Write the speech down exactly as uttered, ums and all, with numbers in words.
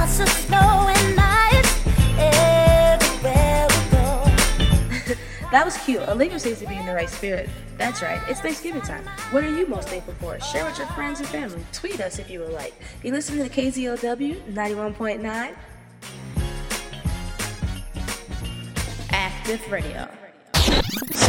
lots of snow and ice everywhere we go. That was cute. Olivia seems to be in the right spirit. That's right, it's Thanksgiving time. What are you most thankful for? Share with your friends and family. Tweet us if you would like. You listen to the K Z O W ninety-one point nine Active Radio.